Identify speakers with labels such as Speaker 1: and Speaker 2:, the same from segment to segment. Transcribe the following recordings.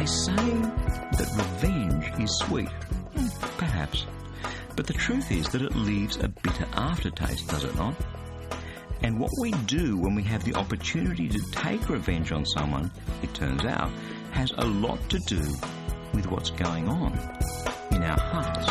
Speaker 1: They say that revenge is sweet. Perhaps. But the truth is that it leaves a bitter aftertaste, does it not? And what we do when we have the opportunity to take revenge on someone, it turns out, has a lot to do with what's going on in our hearts.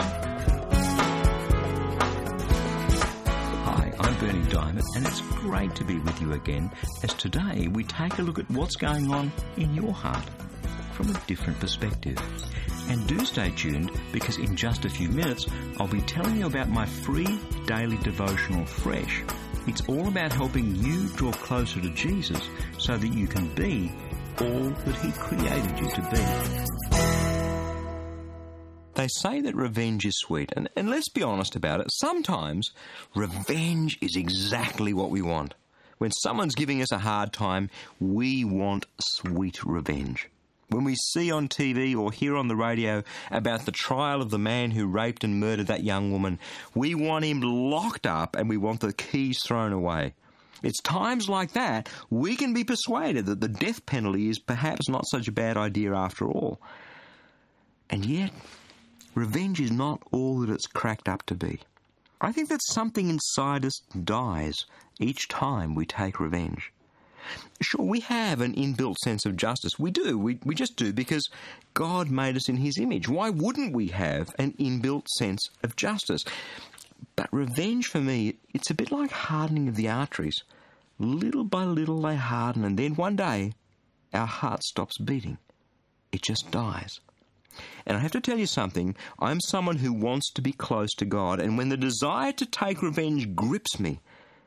Speaker 1: Hi, I'm Berni Dymet, and it's great to be with you again as today we take a look at what's going on in your heart from a different perspective. And do stay tuned, because in just a few minutes I'll be telling you about my free daily devotional Fresh. It's all about helping you draw closer to Jesus so that you can be all that He created you to be. They say that revenge is sweet, and let's be honest about it, sometimes revenge is exactly what we want. When someone's giving us a hard time, we want sweet revenge. When we see on TV or hear on the radio about the trial of the man who raped and murdered that young woman, we want him locked up and we want the keys thrown away. It's times like that we can be persuaded that the death penalty is perhaps not such a bad idea after all. And yet, revenge is not all that it's cracked up to be. I think that something inside us dies each time we take revenge. Sure, we have an inbuilt sense of justice. We do. We just do, because God made us in His image. Why wouldn't we have an inbuilt sense of justice? But revenge, for me, it's a bit like hardening of the arteries. Little by little they harden, and then one day our heart stops beating. It just dies. And I have to tell you something, I'm someone who wants to be close to God, and when the desire to take revenge grips me,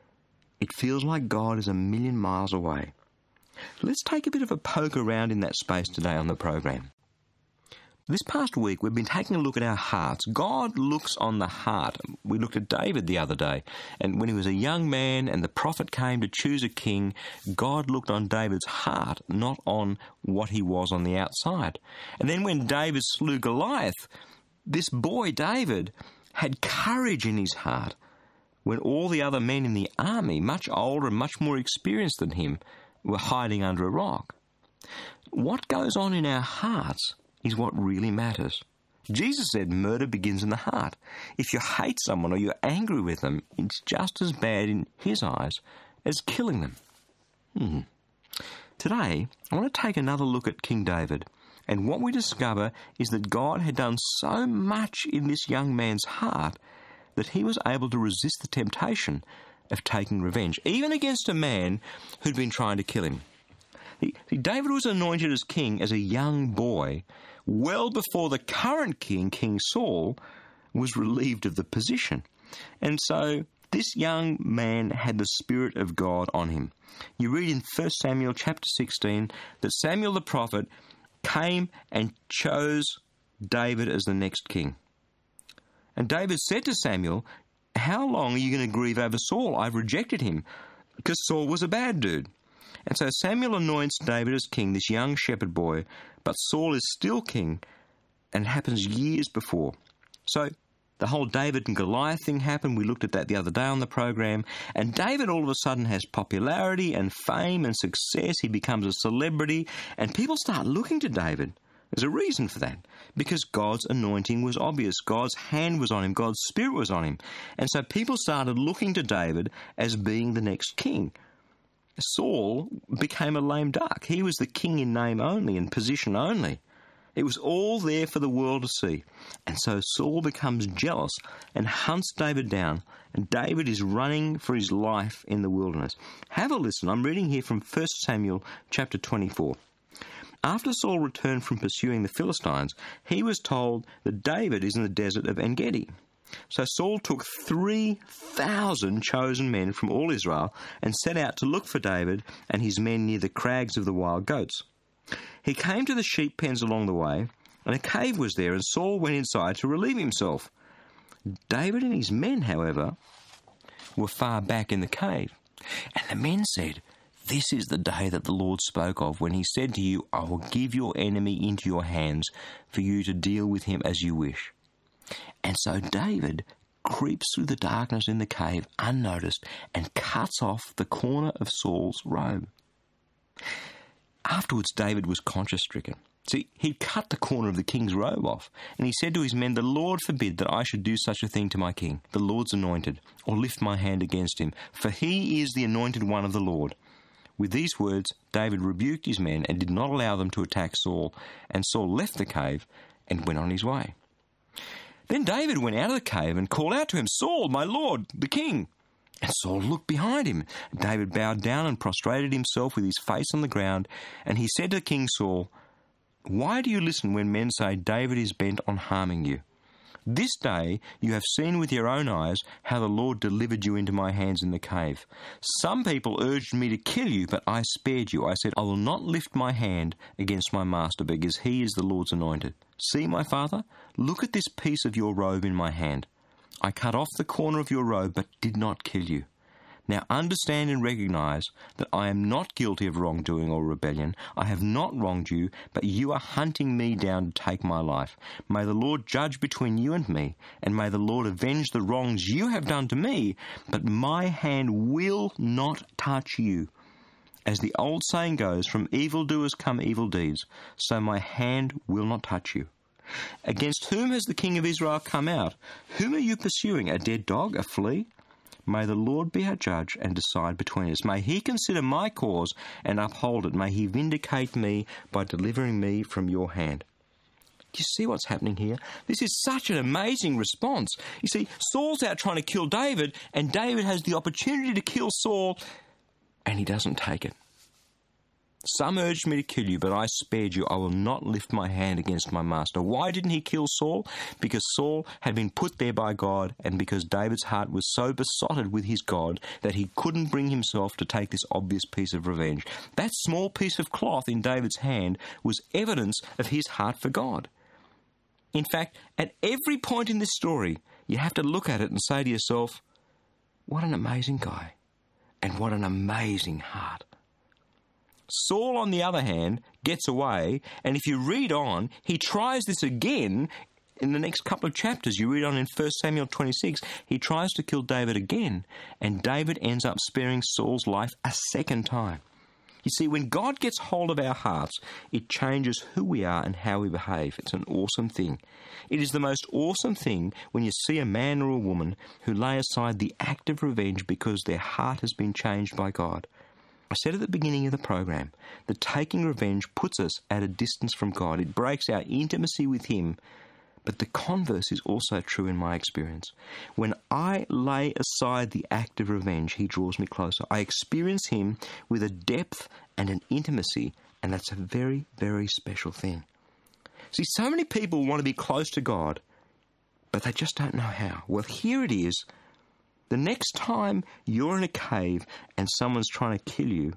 Speaker 1: it feels like God is a million miles away. Let's take a bit of a poke around in that space today on the program. This past week, we've been taking a look at our hearts. God looks on the heart. We looked at David the other day, and when he was a young man and the prophet came to choose a king, God looked on David's heart, not on what he was on the outside. And then when David slew Goliath, this boy David had courage in his heart, when all the other men in the army, much older and much more experienced than him, were hiding under a rock. What goes on in our hearts is what really matters. Jesus said murder begins in the heart. If you hate someone or you're angry with them, it's just as bad in His eyes as killing them. Today, I want to take another look at King David, and what we discover is that God had done so much in this young man's heart that he was able to resist the temptation of taking revenge, even against a man who'd been trying to kill him. David was anointed as king as a young boy, well before the current king, King Saul, was relieved of the position. And so this young man had the Spirit of God on him. You read in 1 Samuel chapter 16 that Samuel the prophet came and chose David as the next king. And David said to Samuel, "How long are you going to grieve over Saul? I've rejected him," because Saul was a bad dude. And so Samuel anoints David as king, this young shepherd boy, but Saul is still king, and it happens years before. So the whole David and Goliath thing happened. We looked at that the other day on the program. And David all of a sudden has popularity and fame and success. He becomes a celebrity, and people start looking to David. There's a reason for that, because God's anointing was obvious. God's hand was on him. God's Spirit was on him. And so people started looking to David as being the next king. Saul became a lame duck. He was the king in name only, in position only. It was all there for the world to see. And so Saul becomes jealous and hunts David down, and David is running for his life in the wilderness. Have a listen. I'm reading here from 1 Samuel chapter 24. After Saul returned from pursuing the Philistines, he was told that David is in the desert of En-Gedi. So Saul took 3,000 chosen men from all Israel and set out to look for David and his men near the crags of the wild goats. He came to the sheep pens along the way, and a cave was there, and Saul went inside to relieve himself. David and his men, however, were far back in the cave. And the men said, "This is the day that the Lord spoke of, when He said to you, 'I will give your enemy into your hands for you to deal with him as you wish.'" And so David creeps through the darkness in the cave unnoticed and cuts off the corner of Saul's robe. Afterwards, David was conscience-stricken. See, he'd cut the corner of the king's robe off, and he said to his men, "The Lord forbid that I should do such a thing to my king, the Lord's anointed, or lift my hand against him, for he is the anointed one of the Lord." With these words, David rebuked his men and did not allow them to attack Saul, and Saul left the cave and went on his way. Then David went out of the cave and called out to him, "Saul, my lord, the king." And Saul looked behind him. David bowed down and prostrated himself with his face on the ground, and he said to King Saul, "Why do you listen when men say David is bent on harming you? This day you have seen with your own eyes how the Lord delivered you into my hands in the cave. Some people urged me to kill you, but I spared you. I said, I will not lift my hand against my master, because he is the Lord's anointed. See, my father, look at this piece of your robe in my hand. I cut off the corner of your robe, but did not kill you. Now understand and recognize that I am not guilty of wrongdoing or rebellion. I have not wronged you, but you are hunting me down to take my life. May the Lord judge between you and me, and may the Lord avenge the wrongs you have done to me, but my hand will not touch you. As the old saying goes, from evildoers come evil deeds, so my hand will not touch you. Against whom has the king of Israel come out? Whom are you pursuing? A dead dog? A flea? May the Lord be our judge and decide between us. May he consider my cause and uphold it. May he vindicate me by delivering me from your hand." Do you see what's happening here? This is such an amazing response. You see, Saul's out trying to kill David, and David has the opportunity to kill Saul, and he doesn't take it. "Some urged me to kill you, but I spared you. I will not lift my hand against my master." Why didn't he kill Saul? Because Saul had been put there by God, and because David's heart was so besotted with his God that he couldn't bring himself to take this obvious piece of revenge. That small piece of cloth in David's hand was evidence of his heart for God. In fact, at every point in this story, you have to look at it and say to yourself, what an amazing guy, and what an amazing heart. Saul, on the other hand, gets away, and if you read on, he tries this again in the next couple of chapters. You read on in 1 Samuel 26, he tries to kill David again, and David ends up sparing Saul's life a second time. You see, when God gets hold of our hearts, it changes who we are and how we behave. It's an awesome thing. It is the most awesome thing when you see a man or a woman who lay aside the act of revenge because their heart has been changed by God. I said at the beginning of the program that taking revenge puts us at a distance from God. It breaks our intimacy with Him. But the converse is also true in my experience. When I lay aside the act of revenge, He draws me closer. I experience Him with a depth and an intimacy, and that's a very, very special thing. See, so many people want to be close to God, but they just don't know how. Well, here it is. The next time you're in a cave and someone's trying to kill you,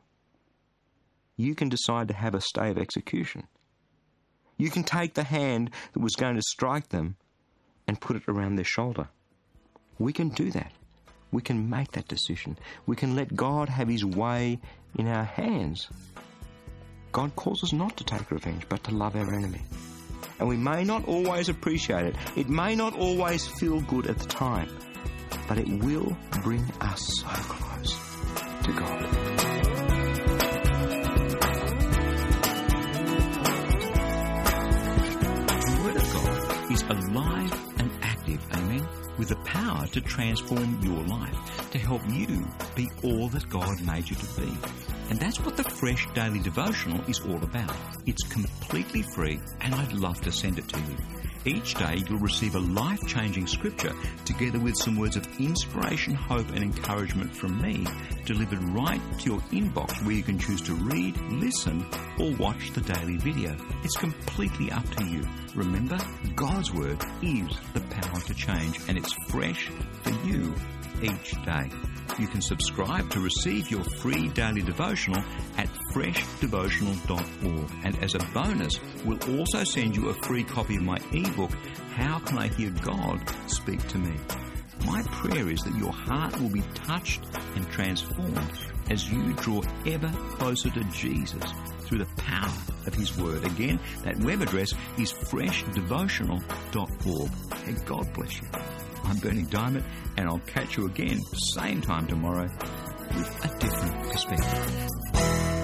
Speaker 1: you can decide to have a stay of execution. You can take the hand that was going to strike them and put it around their shoulder. We can do that. We can make that decision. We can let God have His way in our hands. God calls us not to take revenge, but to love our enemy. And we may not always appreciate it. It may not always feel good at the time. But it will bring us so close to God.
Speaker 2: The Word of God is alive and active, amen, with the power to transform your life, to help you be all that God made you to be. And that's what the Fresh Daily Devotional is all about. It's completely free, and I'd love to send it to you. Each day you'll receive a life-changing scripture together with some words of inspiration, hope and encouragement from me, delivered right to your inbox, where you can choose to read, listen or watch the daily video. It's completely up to you. Remember, God's Word is the power to change, and it's fresh for you each day. You can subscribe to receive your free daily devotional at freshdevotional.org. And as a bonus, we'll also send you a free copy of my ebook, How Can I Hear God Speak to Me? My prayer is that your heart will be touched and transformed as you draw ever closer to Jesus through the power of His Word. Again, that web address is freshdevotional.org. And God bless you. I'm Bernie Diamond, and I'll catch you again, same time tomorrow, with a different perspective.